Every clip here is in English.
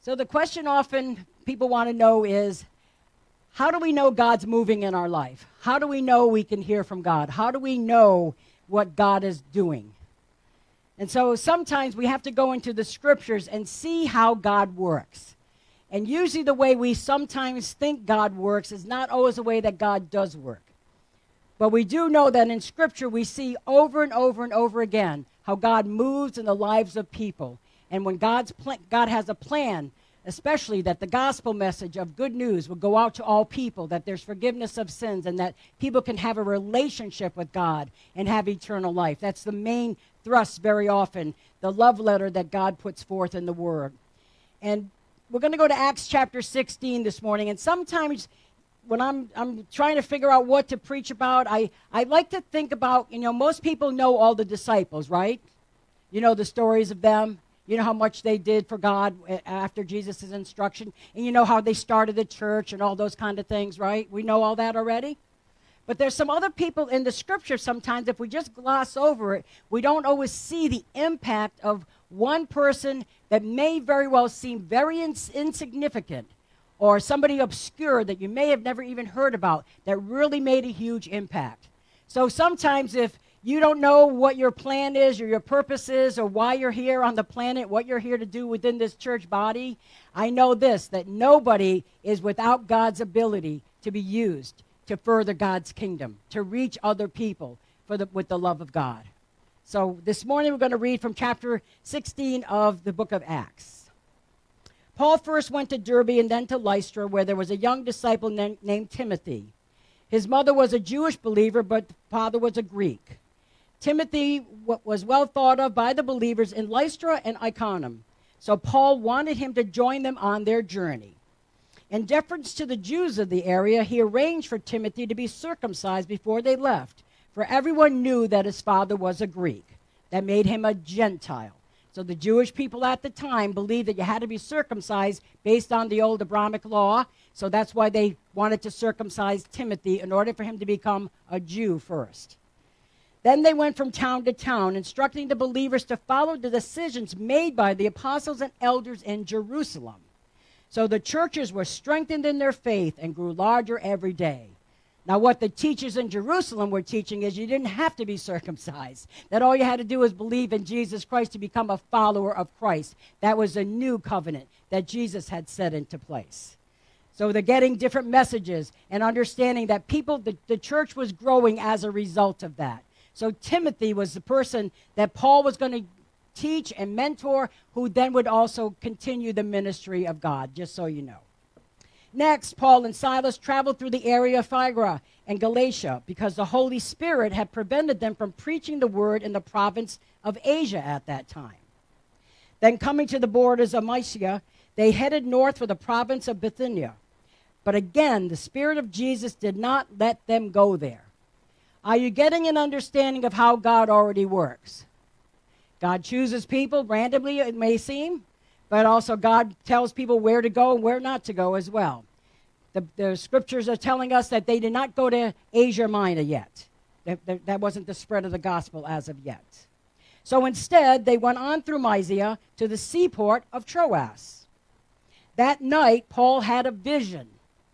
So the question often people want to know is, how do we know God's moving in our life? How do we know we can hear from God? How do we know what God is doing? And so sometimes we have to go into the scriptures and see how God works. And usually the way we sometimes think God works is not always the way that God does work. But we do know that in Scripture we see over and over and over again how God moves in the lives of people. And when God has a plan, especially that the gospel message of good news will go out to all people, that there's forgiveness of sins, and that people can have a relationship with God and have eternal life. That's the main thrust very often, the love letter that God puts forth in the Word. And we're going to go to Acts chapter 16 this morning, and sometimes when I'm trying to figure out what to preach about, I like to think about, most people know all the disciples, right? You know the stories of them. You know how much they did for God after Jesus' instruction. And you know how they started the church and all those kind of things, right? We know all that already. But there's some other people in the scripture sometimes, if we just gloss over it, we don't always see the impact of one person that may very well seem very insignificant, or somebody obscure that you may have never even heard about that really made a huge impact. So sometimes if you don't know what your plan is or your purpose is or why you're here on the planet, what you're here to do within this church body, I know this, that nobody is without God's ability to be used to further God's kingdom, to reach other people with the love of God. So this morning we're going to read from chapter 16 of the book of Acts. Paul first went to Derbe and then to Lystra, where there was a young disciple named Timothy. His mother was a Jewish believer, but the father was a Greek. Timothy was well thought of by the believers in Lystra and Iconium, so Paul wanted him to join them on their journey. In deference to the Jews of the area, he arranged for Timothy to be circumcised before they left, for everyone knew that his father was a Greek. That made him a Gentile. So the Jewish people at the time believed that you had to be circumcised based on the old Abrahamic law, so that's why they wanted to circumcise Timothy in order for him to become a Jew first. Then they went from town to town, instructing the believers to follow the decisions made by the apostles and elders in Jerusalem. So the churches were strengthened in their faith and grew larger every day. Now, what the teachers in Jerusalem were teaching is you didn't have to be circumcised, that all you had to do was believe in Jesus Christ to become a follower of Christ. That was a new covenant that Jesus had set into place. So they're getting different messages and understanding that the church was growing as a result of that. So Timothy was the person that Paul was going to teach and mentor, who then would also continue the ministry of God, just so you know. Next, Paul and Silas traveled through the area of Phrygia and Galatia because the Holy Spirit had prevented them from preaching the word in the province of Asia at that time. Then coming to the borders of Mysia, they headed north for the province of Bithynia. But again, the Spirit of Jesus did not let them go there. Are you getting an understanding of how God already works? God chooses people randomly, it may seem, but also God tells people where to go and where not to go as well. The scriptures are telling us that they did not go to Asia Minor yet. That wasn't the spread of the gospel as of yet. So instead, they went on through Mysia to the seaport of Troas. That night, Paul had a vision.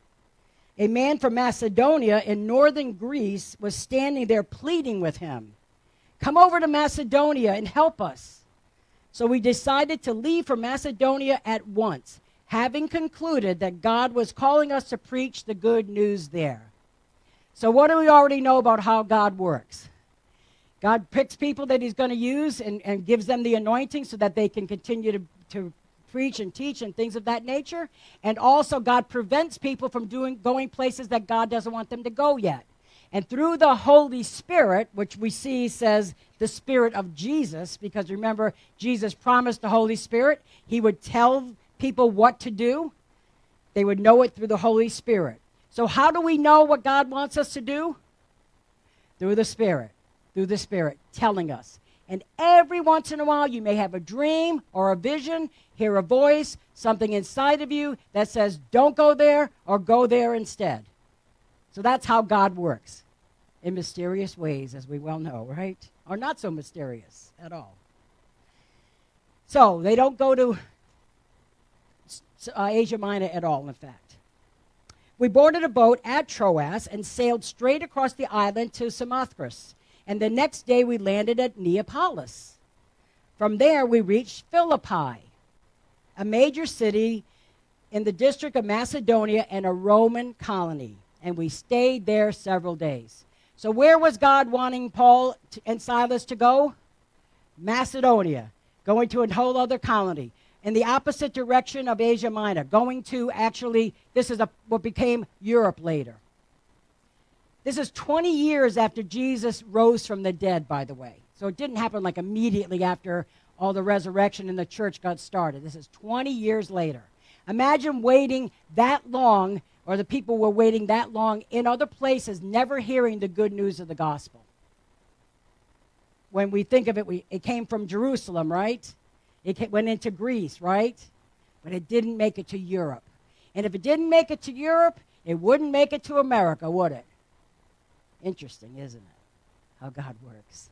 A man from Macedonia in northern Greece was standing there pleading with him, "Come over to Macedonia and help us." So we decided to leave for Macedonia at once, having concluded that God was calling us to preach the good news there. So what do we already know about how God works? God picks people that he's going to use and gives them the anointing so that they can continue to preach and teach and things of that nature. And also God prevents people from going places that God doesn't want them to go yet. And through the Holy Spirit, which we see says the Spirit of Jesus, because remember, Jesus promised the Holy Spirit. He would tell people what to do. They would know it through the Holy Spirit. So how do we know what God wants us to do? Through the Spirit telling us. And every once in a while, you may have a dream or a vision, hear a voice, something inside of you that says, don't go there or go there instead. So that's how God works, in mysterious ways, as we well know, right? Or not so mysterious at all. So they don't go to Asia Minor at all, in fact. We boarded a boat at Troas and sailed straight across the island to Samothrace. And the next day we landed at Neapolis. From there we reached Philippi, a major city in the district of Macedonia and a Roman colony. And we stayed there several days. So where was God wanting Paul and Silas to go? Macedonia, going to a whole other colony. In the opposite direction of Asia Minor, going to actually, this is what became Europe later. This is 20 years after Jesus rose from the dead, by the way. So it didn't happen like immediately after all the resurrection and the church got started. This is 20 years later. Imagine waiting that long, or the people were waiting that long in other places, never hearing the good news of the gospel. When we think of it, it came from Jerusalem, right? It went into Greece, right? But it didn't make it to Europe. And if it didn't make it to Europe, it wouldn't make it to America, would it? Interesting, isn't it? How God works.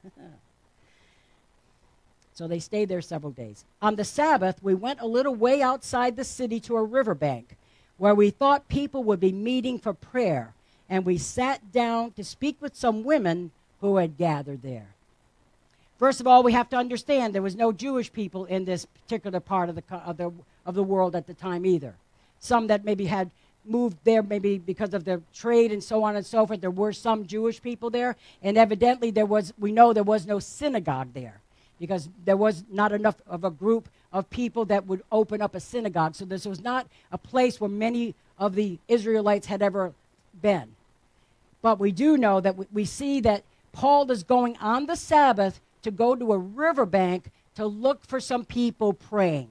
So they stayed there several days. On the Sabbath, we went a little way outside the city to a riverbank where we thought people would be meeting for prayer. And we sat down to speak with some women who had gathered there. First of all, we have to understand there was no Jewish people in this particular part of the world at the time either. Some that maybe had moved there maybe because of their trade and so on and so forth. There were some Jewish people there, and evidently we know there was no synagogue there because there was not enough of a group of people that would open up a synagogue. So this was not a place where many of the Israelites had ever been. But we do know that we see that Paul is going on the Sabbath to go to a riverbank to look for some people praying.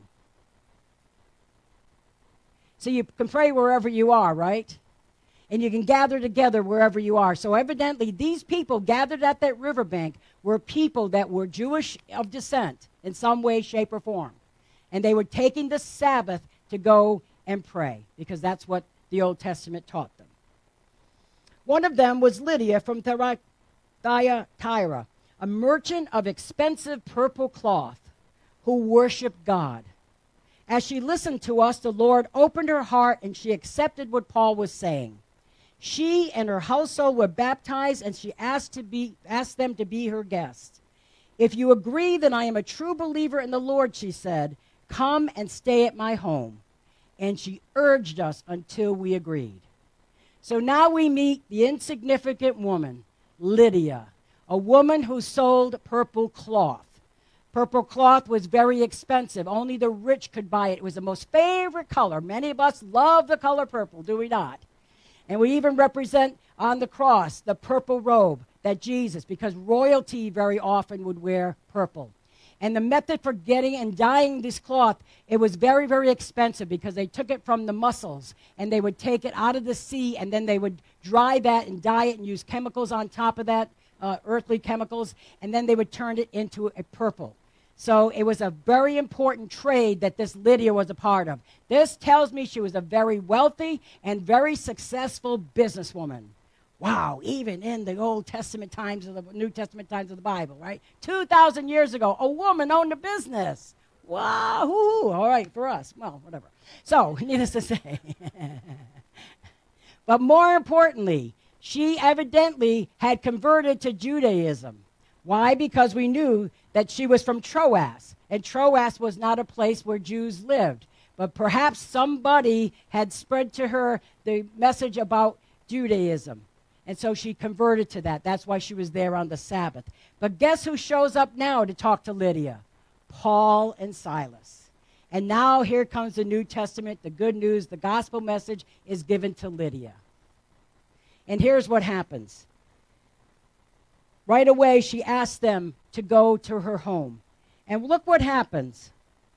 So you can pray wherever you are, right? And you can gather together wherever you are. So evidently, these people gathered at that riverbank were people that were Jewish of descent in some way, shape, or form. And they were taking the Sabbath to go and pray because that's what the Old Testament taught them. One of them was Lydia from Thyatira, a merchant of expensive purple cloth who worshiped God. As she listened to us, the Lord opened her heart and she accepted what Paul was saying. She and her household were baptized and she asked them to be her guests. If you agree that I am a true believer in the Lord, she said, come and stay at my home. And she urged us until we agreed. So now we meet the insignificant woman, Lydia, a woman who sold purple cloth. Purple cloth was very expensive. Only the rich could buy it. It was the most favorite color. Many of us love the color purple, do we not? And we even represent on the cross the purple robe that Jesus, because royalty very often would wear purple. And the method for getting and dyeing this cloth, it was very, very expensive because they took it from the mussels and they would take it out of the sea and then they would dry that and dye it and use chemicals on top of that, earthly chemicals, and then they would turn it into a purple. So it was a very important trade that this Lydia was a part of. This tells me she was a very wealthy and very successful businesswoman. Wow, even in the Old Testament times of the New Testament times of the Bible, right? 2,000 years ago, a woman owned a business. Wow, all right, for us. Well, whatever. So, needless to say. But more importantly, she evidently had converted to Judaism. Why? Because we knew that she was from Troas, and Troas was not a place where Jews lived. But perhaps somebody had spread to her the message about Judaism. And so she converted to that. That's why she was there on the Sabbath. But guess who shows up now to talk to Lydia? Paul and Silas. And now here comes the New Testament, the good news, the gospel message is given to Lydia. And here's what happens. Right away, she asked them to go to her home. And look what happens.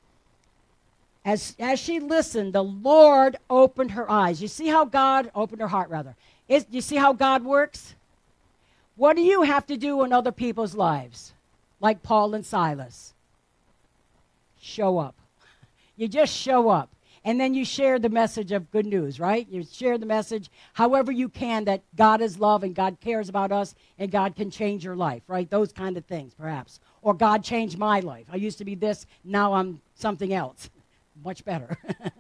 As she listened, the Lord opened her eyes. You see how God opened her heart, rather. You see how God works? What do you have to do in other people's lives, like Paul and Silas? Show up. You just show up. And then you share the message of good news, right? You share the message however you can that God is love and God cares about us and God can change your life, right? Those kind of things, perhaps. Or God changed my life. I used to be this, now I'm something else. Much better.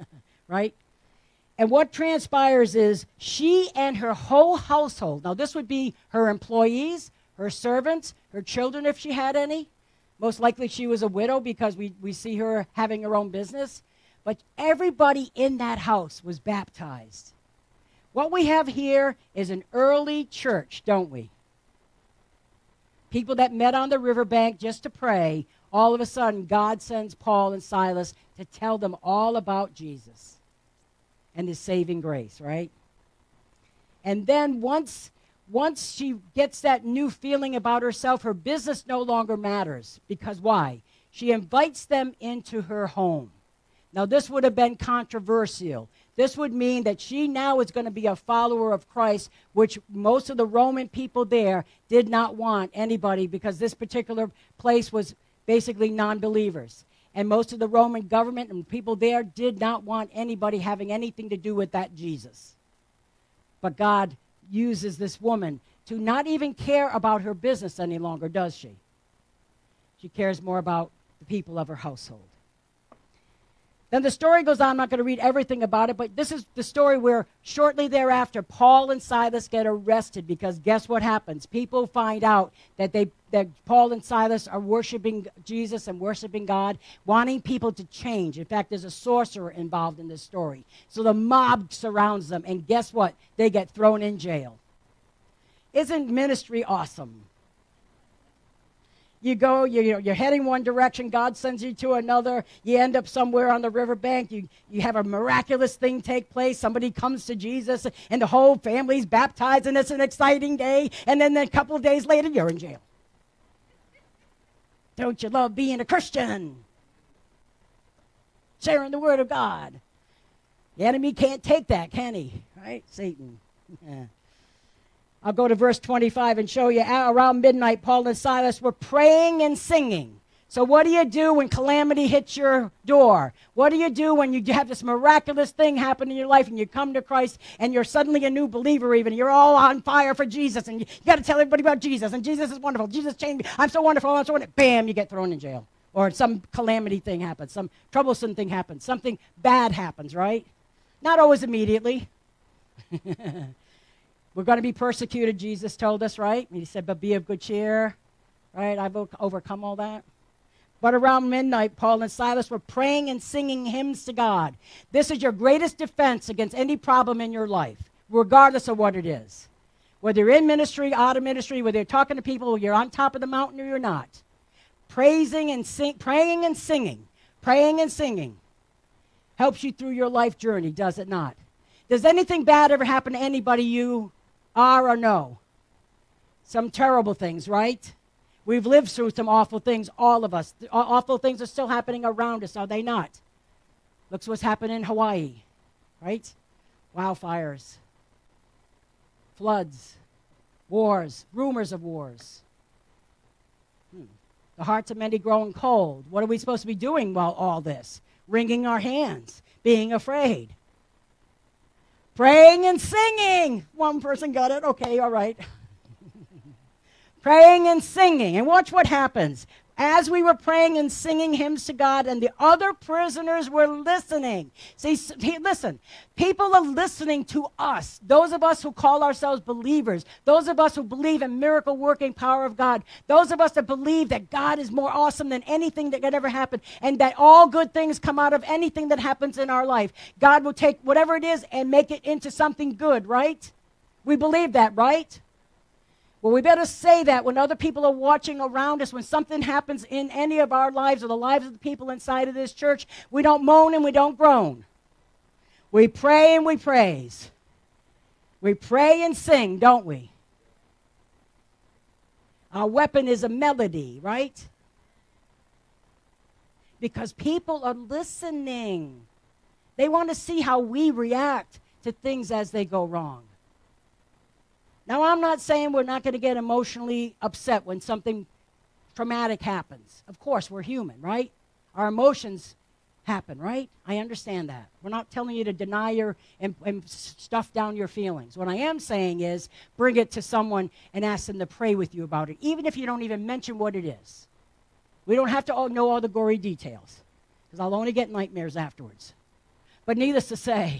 right? And what transpires is she and her whole household, now this would be her employees, her servants, her children if she had any. Most likely she was a widow because we see her having her own business. But everybody in that house was baptized. What we have here is an early church, don't we? People that met on the riverbank just to pray. All of a sudden, God sends Paul and Silas to tell them all about Jesus and his saving grace, right? And then once she gets that new feeling about herself, her business no longer matters. Because why? She invites them into her home. Now, this would have been controversial. This would mean that she now is going to be a follower of Christ, which most of the Roman people there did not want anybody, because this particular place was basically non-believers. And most of the Roman government and people there did not want anybody having anything to do with that Jesus. But God uses this woman to not even care about her business any longer, does she? She cares more about the people of her household. Then the story goes on. I'm not going to read everything about it, but this is the story where shortly thereafter, Paul and Silas get arrested because guess what happens? People find out that Paul and Silas are worshiping Jesus and worshiping God, wanting people to change. In fact, there's a sorcerer involved in this story. So the mob surrounds them, and guess what? They get thrown in jail. Isn't ministry awesome? You go, you're heading one direction, God sends you to another, you end up somewhere on the riverbank, you have a miraculous thing take place, somebody comes to Jesus, and the whole family's baptized, and it's an exciting day, and then a couple of days later, you're in jail. Don't you love being a Christian? Sharing the Word of God. The enemy can't take that, can he? Right? Satan. Yeah. I'll go to verse 25 and show you. Around midnight, Paul and Silas were praying and singing. So what do you do when calamity hits your door? What do you do when you have this miraculous thing happen in your life and you come to Christ and you're suddenly a new believer even? You're all on fire for Jesus and you got to tell everybody about Jesus and Jesus is wonderful. Jesus changed me. I'm so wonderful. I'm so wonderful. Bam, you get thrown in jail. Or some calamity thing happens. Some troublesome thing happens. Something bad happens, right? Not always immediately. We're going to be persecuted, Jesus told us, right? He said, but be of good cheer, right? I've overcome all that. But around midnight, Paul and Silas were praying and singing hymns to God. This is your greatest defense against any problem in your life, regardless of what it is. Whether you're in ministry, out of ministry, whether you're talking to people, whether you're on top of the mountain or you're not. Praying and singing helps you through your life journey, does it not? Does anything bad ever happen to anybody you are or no? Some terrible things, right? We've lived through some awful things, all of us. Awful things are still happening around us, are they not? Look what's happened in Hawaii, right? Wildfires, floods, wars, rumors of wars. The hearts of many growing cold. What are we supposed to be doing while all this? Wringing our hands, being afraid. Praying and singing. One person got it. Okay, all right. Praying and singing. And watch what happens. As we were praying and singing hymns to God, and the other prisoners were listening. See, listen. People are listening to us. Those of us who call ourselves believers. Those of us who believe in miracle-working power of God. Those of us that believe that God is more awesome than anything that could ever happen, and that all good things come out of anything that happens in our life. God will take whatever it is and make it into something good, right? We believe that, right? Well, we better say that when other people are watching around us, when something happens in any of our lives or the lives of the people inside of this church, we don't moan and we don't groan. We pray and we praise. We pray and sing, don't we? Our weapon is a melody, right? Because people are listening. They want to see how we react to things as they go wrong. Now, I'm not saying we're not going to get emotionally upset when something traumatic happens. Of course, we're human, right? Our emotions happen, right? I understand that. We're not telling you to deny and stuff down your feelings. What I am saying is bring it to someone and ask them to pray with you about it, even if you don't even mention what it is. We don't have to know all the gory details, because I'll only get nightmares afterwards. But needless to say,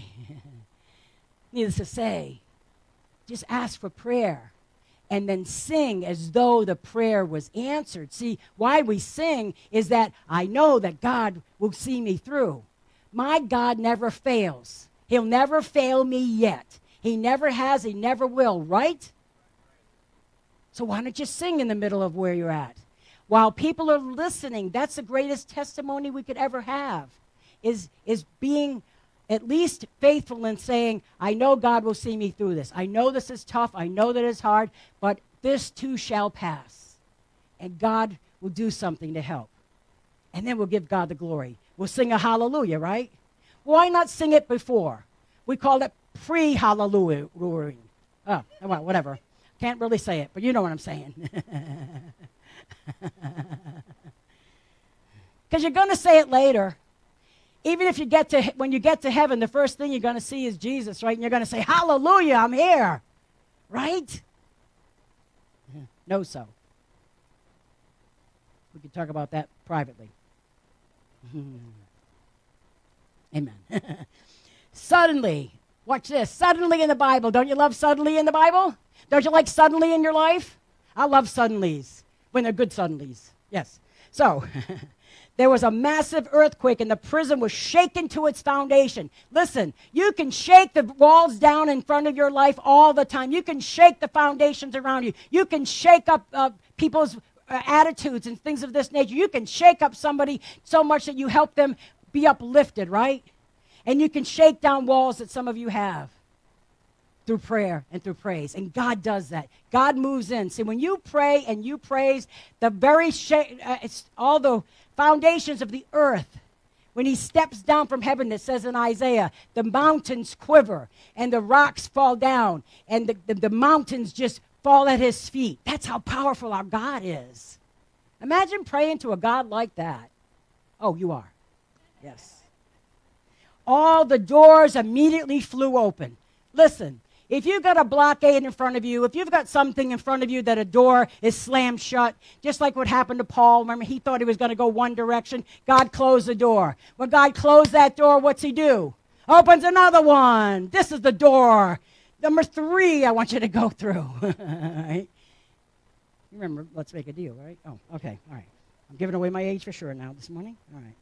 just ask for prayer and then sing as though the prayer was answered. See, why we sing is that I know that God will see me through. My God never fails. He'll never fail me yet. He never has, he never will, right? So why don't you sing in the middle of where you're at? While people are listening, that's the greatest testimony we could ever have, is being at least faithful in saying, I know God will see me through this. I know this is tough. I know that it's hard, but this too shall pass. And God will do something to help. And then we'll give God the glory. We'll sing a hallelujah, right? Why not sing it before? We call it pre-hallelujah. Oh, well, whatever. Can't really say it, but you know what I'm saying. Because you're going to say it later. Even if when you get to heaven, the first thing you're going to see is Jesus, right? And you're going to say, hallelujah, I'm here. Right? No, so. We can talk about that privately. Amen. Suddenly, watch this. Suddenly in the Bible. Don't you love suddenly in the Bible? Don't you like suddenly in your life? I love suddenlies when they're good suddenlies. Yes. So, there was a massive earthquake and the prison was shaken to its foundation. Listen, you can shake the walls down in front of your life all the time. You can shake the foundations around you. You can shake up people's attitudes and things of this nature. You can shake up somebody so much that you help them be uplifted, right? And you can shake down walls that some of you have through prayer and through praise. And God does that. God moves in. See, when you pray and you praise, the very it's all the foundations of the earth, when he steps down from heaven, it says in Isaiah, the mountains quiver and the rocks fall down and the mountains just fall at his feet. That's how powerful our God is. Imagine praying to a God like that. Oh, you are. Yes. All the doors immediately flew open. Listen, if you've got a blockade in front of you, if you've got something in front of you that a door is slammed shut, just like what happened to Paul, remember he thought he was going to go one direction, God closed the door. When God closed that door, what's he do? Opens another one. This is the door. Number 3 I want you to go through. Right? Remember, let's make a deal, right? Oh, okay, all right. I'm giving away my age for sure now this morning. All right.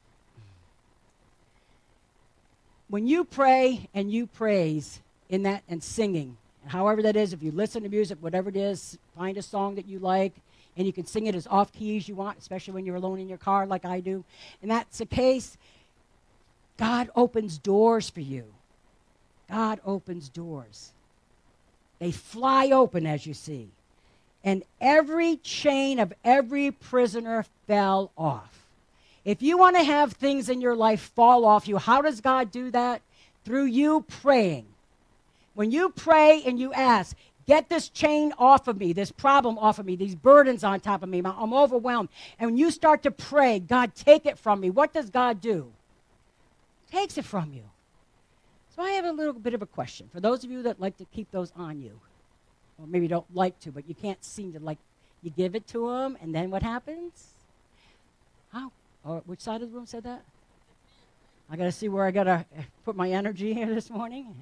When you pray and you praise in that and singing, however that is, if you listen to music, whatever it is, find a song that you like, and you can sing it as off-key as you want, especially when you're alone in your car like I do, and that's the case, God opens doors for you. God opens doors. They fly open, as you see. And every chain of every prisoner fell off. If you want to have things in your life fall off you, how does God do that? Through you praying. When you pray and you ask, get this chain off of me, this problem off of me, these burdens on top of me, I'm overwhelmed. And when you start to pray, God, take it from me, what does God do? Takes it from you. So I have a little bit of a question. For those of you that like to keep those on you, or maybe don't like to, but you can't seem to like, you give it to them, and then what happens? How? Or which side of the room said that? I got to see where I got to put my energy here this morning.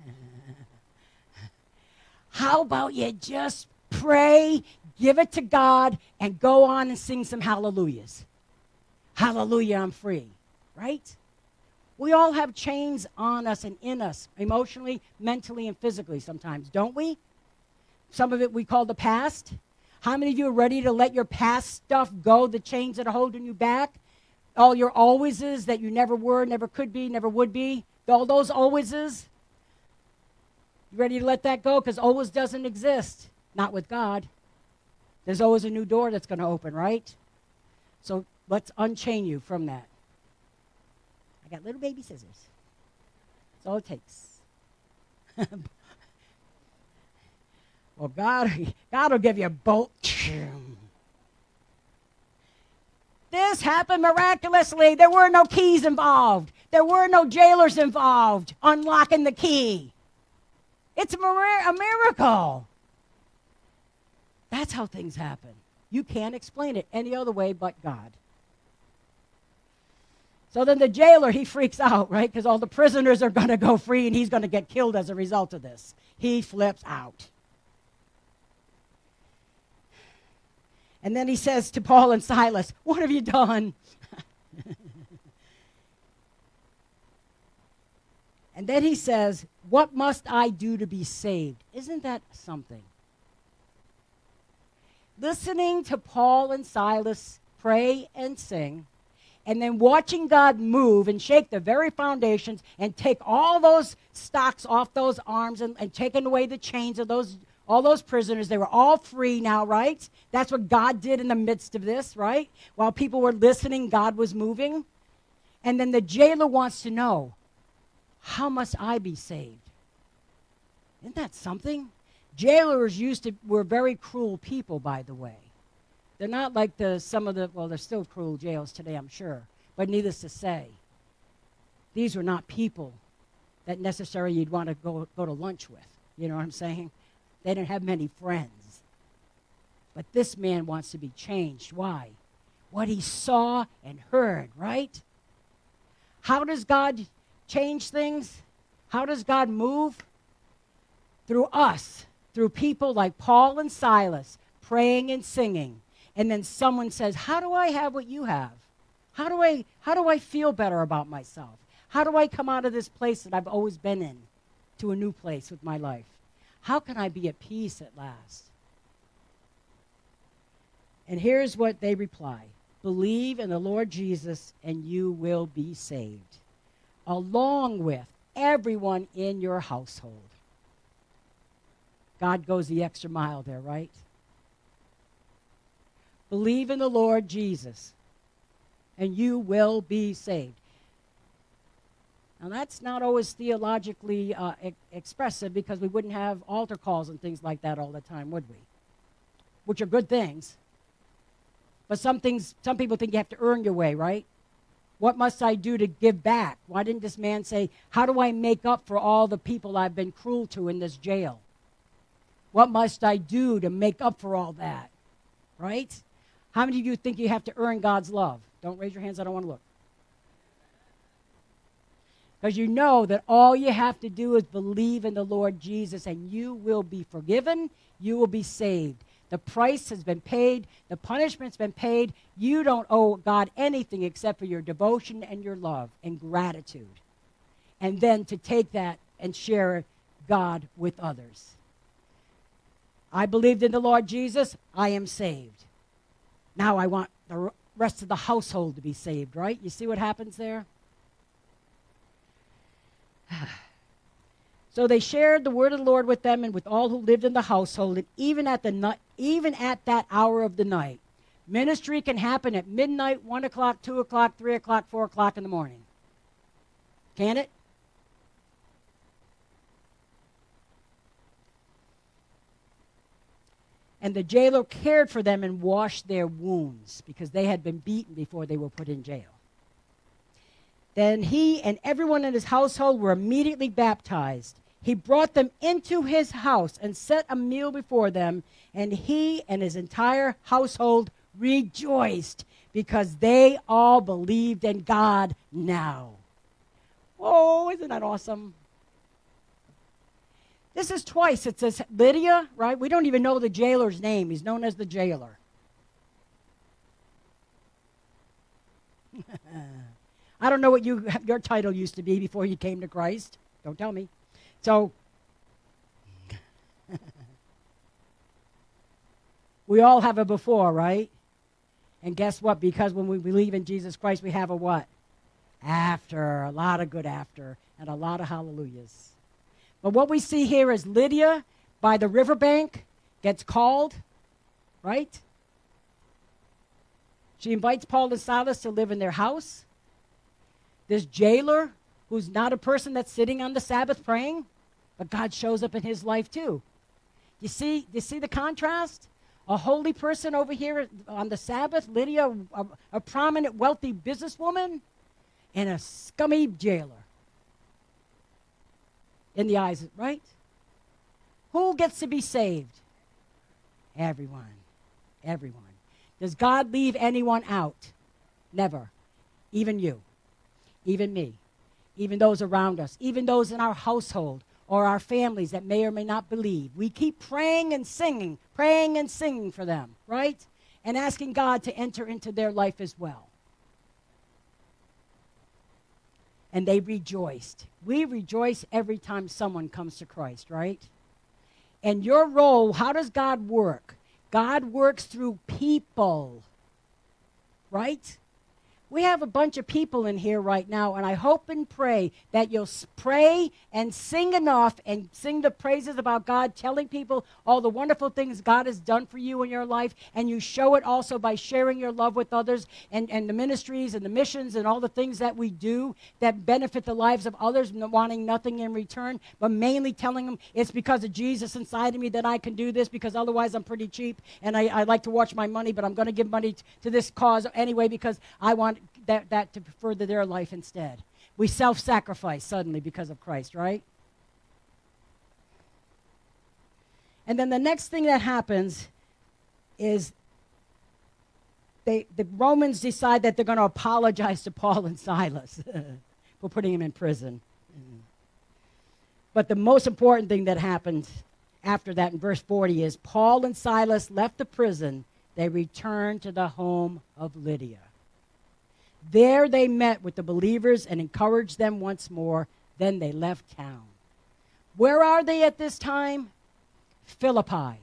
How about you just pray, give it to God, and go on and sing some hallelujahs? Hallelujah, I'm free, right? We all have chains on us and in us, emotionally, mentally, and physically sometimes, don't we? Some of it we call the past. How many of you are ready to let your past stuff go, the chains that are holding you back? All your alwayses that you never were, never could be, never would be, all those alwayses. You ready to let that go? Because always doesn't exist. Not with God. There's always a new door that's going to open, right? So let's unchain you from that. I got little baby scissors. That's all it takes. Well, God will give you a bolt. This happened miraculously. There were no keys involved. There were no jailers involved unlocking the key. It's a miracle. That's how things happen. You can't explain it any other way but God. So then the jailer, he freaks out, right? Because all the prisoners are going to go free and he's going to get killed as a result of this. He flips out. And then he says to Paul and Silas, "What have you done?" And then he says, "What must I do to be saved?" Isn't that something? Listening to Paul and Silas pray and sing, and then watching God move and shake the very foundations and take all those stocks off those arms and taking away the chains of all those prisoners. They were all free now, right? That's what God did in the midst of this, right? While people were listening, God was moving. And then the jailer wants to know, how must I be saved? Isn't that something? Jailers were very cruel people, by the way. They're not like they're still cruel jails today, I'm sure. But needless to say, these were not people that necessarily you'd want to go to lunch with. You know what I'm saying? They didn't have many friends. But this man wants to be changed. Why? What he saw and heard, right? How does God change things? How does God move? Through us, through people like Paul and Silas, praying and singing. And then someone says, "How do I have what you have? How do I feel better about myself? How do I come out of this place that I've always been in to a new place with my life? How can I be at peace at last?" And here's what they reply: "Believe in the Lord Jesus and you will be saved, along with everyone in your household." God goes the extra mile there, right? Believe in the Lord Jesus and you will be saved. Now, that's not always theologically expressive, because we wouldn't have altar calls and things like that all the time, would we? Which are good things. But some people think you have to earn your way, right? What must I do to give back? Why didn't this man say, how do I make up for all the people I've been cruel to in this jail? What must I do to make up for all that? Right? How many of you think you have to earn God's love? Don't raise your hands, I don't want to look. Because you know that all you have to do is believe in the Lord Jesus and you will be forgiven, you will be saved. The price has been paid, the punishment's been paid. You don't owe God anything except for your devotion and your love and gratitude. And then to take that and share God with others. I believed in the Lord Jesus, I am saved. Now I want the rest of the household to be saved, right? You see what happens there? So they shared the word of the Lord with them and with all who lived in the household, and even at that hour of the night. Ministry can happen at midnight, 1 o'clock, 2 o'clock, 3 o'clock, 4 o'clock in the morning. Can it? And the jailer cared for them and washed their wounds, because they had been beaten before they were put in jail. Then he and everyone in his household were immediately baptized. He brought them into his house and set a meal before them, and he and his entire household rejoiced because they all believed in God now. Whoa, isn't that awesome? This is twice. It says Lydia, right? We don't even know the jailer's name. He's known as the jailer. I don't know what your title used to be before you came to Christ. Don't tell me. So, we all have a before, right? And guess what? Because when we believe in Jesus Christ, we have a what? After. A lot of good after. And a lot of hallelujahs. But what we see here is Lydia by the riverbank gets called, right? She invites Paul and Silas to live in their house. This jailer, who's not a person that's sitting on the Sabbath praying, but God shows up in his life too. You see the contrast? A holy person over here on the Sabbath, Lydia, a prominent, wealthy businesswoman, and a scummy jailer. In the eyes, right? Who gets to be saved? Everyone. Everyone. Does God leave anyone out? Never. Even you. even me, even those around us, even those in our household or our families that may or may not believe. We keep praying and singing for them, right? And asking God to enter into their life as well. And they rejoiced. We rejoice every time someone comes to Christ, right? And your role, how does God work? God works through people, right? We have a bunch of people in here right now, and I hope and pray that you'll pray and sing enough and sing the praises about God, telling people all the wonderful things God has done for you in your life, and you show it also by sharing your love with others and the ministries and the missions and all the things that we do that benefit the lives of others, wanting nothing in return, but mainly telling them it's because of Jesus inside of me that I can do this, because otherwise I'm pretty cheap, and I like to watch my money, but I'm going to give money to this cause anyway because I want that to further their life instead. We self-sacrifice suddenly because of Christ, right? And then the next thing that happens is the Romans decide that they're going to apologize to Paul and Silas for putting him in prison. But the most important thing that happened after that in verse 40 is Paul and Silas left the prison. They returned to the home of Lydia. There they met with the believers and encouraged them once more. Then they left town. Where are they at this time? Philippi.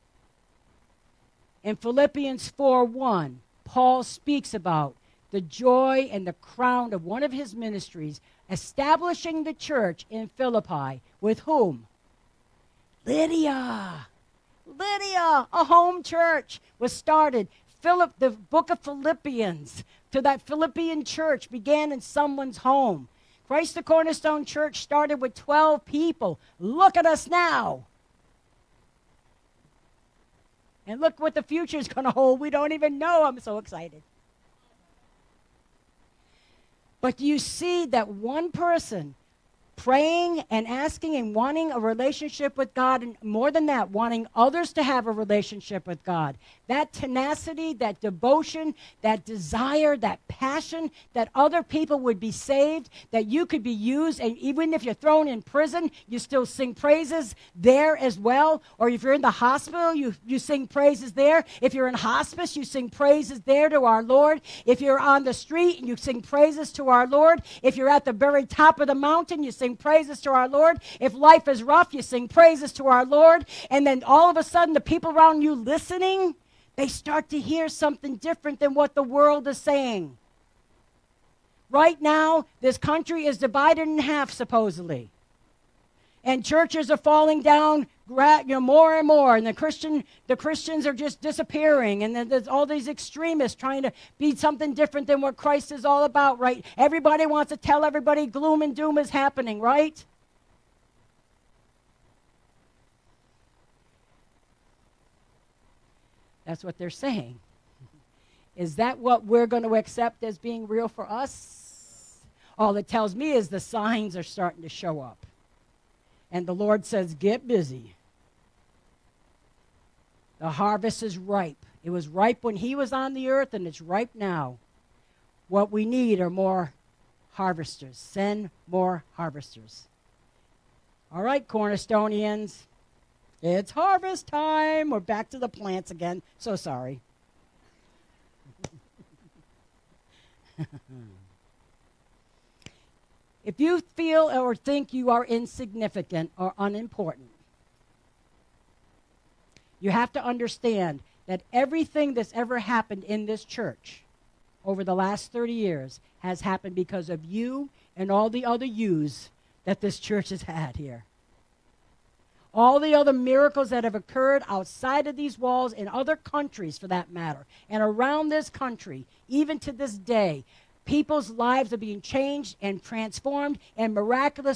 In Philippians 4:1, Paul speaks about the joy and the crown of one of his ministries, establishing the church in Philippi. With whom? Lydia. Lydia, a home church, was started. The book of Philippians to that Philippian church began in someone's home. Christ the Cornerstone Church started with 12 people. Look at us now. And look what the future is going to hold. We don't even know. I'm so excited. But do you see that one person praying and asking and wanting a relationship with God, and more than that, wanting others to have a relationship with God? That tenacity, that devotion, that desire, that passion that other people would be saved, that you could be used, and even if you're thrown in prison, you still sing praises there as well. Or if you're in the hospital, you sing praises there. If you're in hospice, you sing praises there to our Lord. If you're on the street, you sing praises to our Lord. If you're at the very top of the mountain, you sing praises to our Lord. If life is rough, you sing praises to our Lord. And then all of a sudden, the people around you listening, they start to hear something different than what the world is saying. Right now, this country is divided in half, supposedly. And churches are falling down more and more. And the Christians are just disappearing. And then there's all these extremists trying to be something different than what Christ is all about, right? Everybody wants to tell everybody gloom and doom is happening, right? That's what they're saying. Is that what we're going to accept as being real for us? All it tells me is the signs are starting to show up. And the Lord says, get busy. The harvest is ripe. It was ripe when he was on the earth, and it's ripe now. What we need are more harvesters. Send more harvesters. All right, Cornerstonians. It's harvest time. We're back to the plants again. So sorry. If you feel or think you are insignificant or unimportant, you have to understand that everything that's ever happened in this church over the last 30 years has happened because of you and all the other yous that this church has had here. All the other miracles that have occurred outside of these walls in other countries, for that matter, and around this country, even to this day, people's lives are being changed and transformed in miraculous,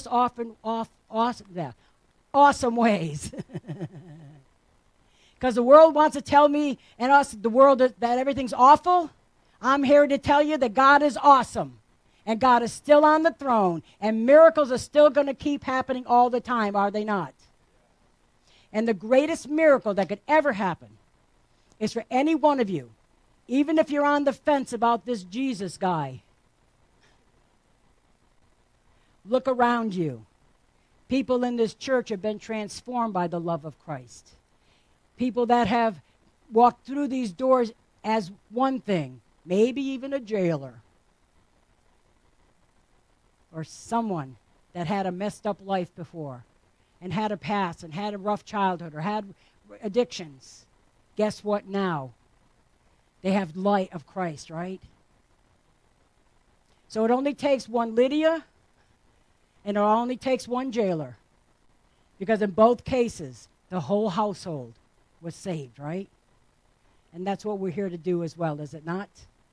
awesome ways. Because the world wants to tell me and us, the world, that everything's awful. I'm here to tell you that God is awesome. And God is still on the throne. And miracles are still going to keep happening all the time, are they not? And the greatest miracle that could ever happen is for any one of you, even if you're on the fence about this Jesus guy, Look around you. People in this church have been transformed by the love of Christ. People that have walked through these doors as one thing, maybe even a jailer, or someone that had a messed up life before and had a past and had a rough childhood or had addictions. Guess what now? They have light of Christ, right? So it only takes one Lydia and it only takes one jailer, because in both cases, the whole household was saved, right? And that's what we're here to do as well, is it not?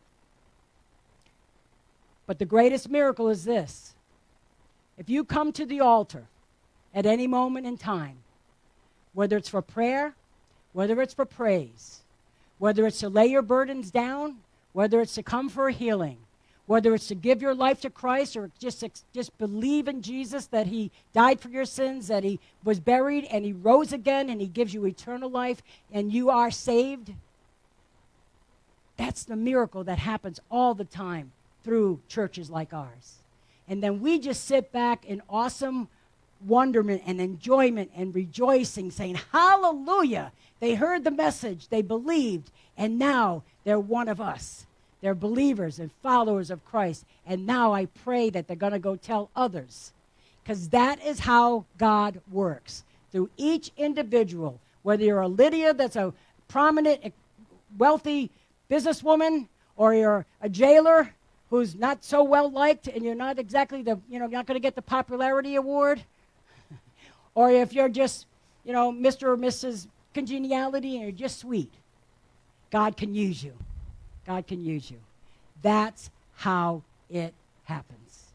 But the greatest miracle is this. If you come to the altar at any moment in time, whether it's for prayer, whether it's for praise, whether it's to lay your burdens down, whether it's to come for a healing, whether it's to give your life to Christ or just believe in Jesus, that he died for your sins, that he was buried and he rose again and he gives you eternal life and you are saved, that's the miracle that happens all the time through churches like ours. And then we just sit back in awesome wonderment and enjoyment and rejoicing, saying, hallelujah, they heard the message, they believed, and now they're one of us. They're believers and followers of Christ. And now I pray that they're going to go tell others. Because that is how God works. Through each individual, whether you're a Lydia that's a prominent, wealthy businesswoman, or you're a jailer who's not so well liked and you're not exactly you're not going to get the popularity award, or if you're just, Mr. or Mrs. Congeniality and you're just sweet, God can use you. God can use you. That's how it happens.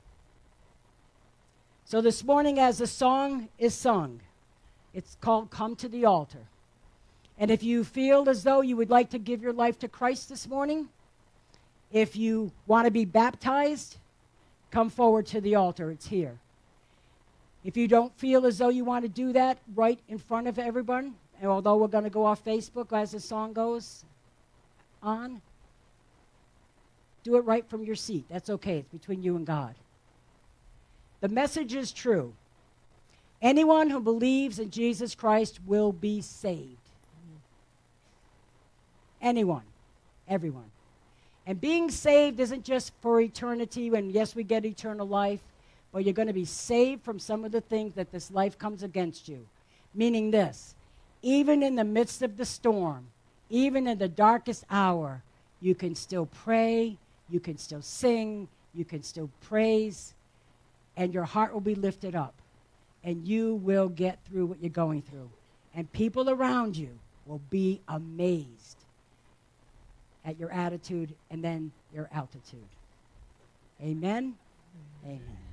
So this morning, as the song is sung, it's called Come to the Altar. And if you feel as though you would like to give your life to Christ this morning, if you want to be baptized, come forward to the altar. It's here. If you don't feel as though you want to do that right in front of everyone, and although we're going to go off Facebook as the song goes on, do it right from your seat. That's okay. It's between you and God. The message is true. Anyone who believes in Jesus Christ will be saved. Anyone. Everyone. And being saved isn't just for eternity, when yes, we get eternal life, but you're going to be saved from some of the things that this life comes against you. Meaning this, even in the midst of the storm, even in the darkest hour, you can still pray, you can still sing, you can still praise, and your heart will be lifted up, and you will get through what you're going through. And people around you will be amazed at your attitude and then your altitude. Amen? Amen.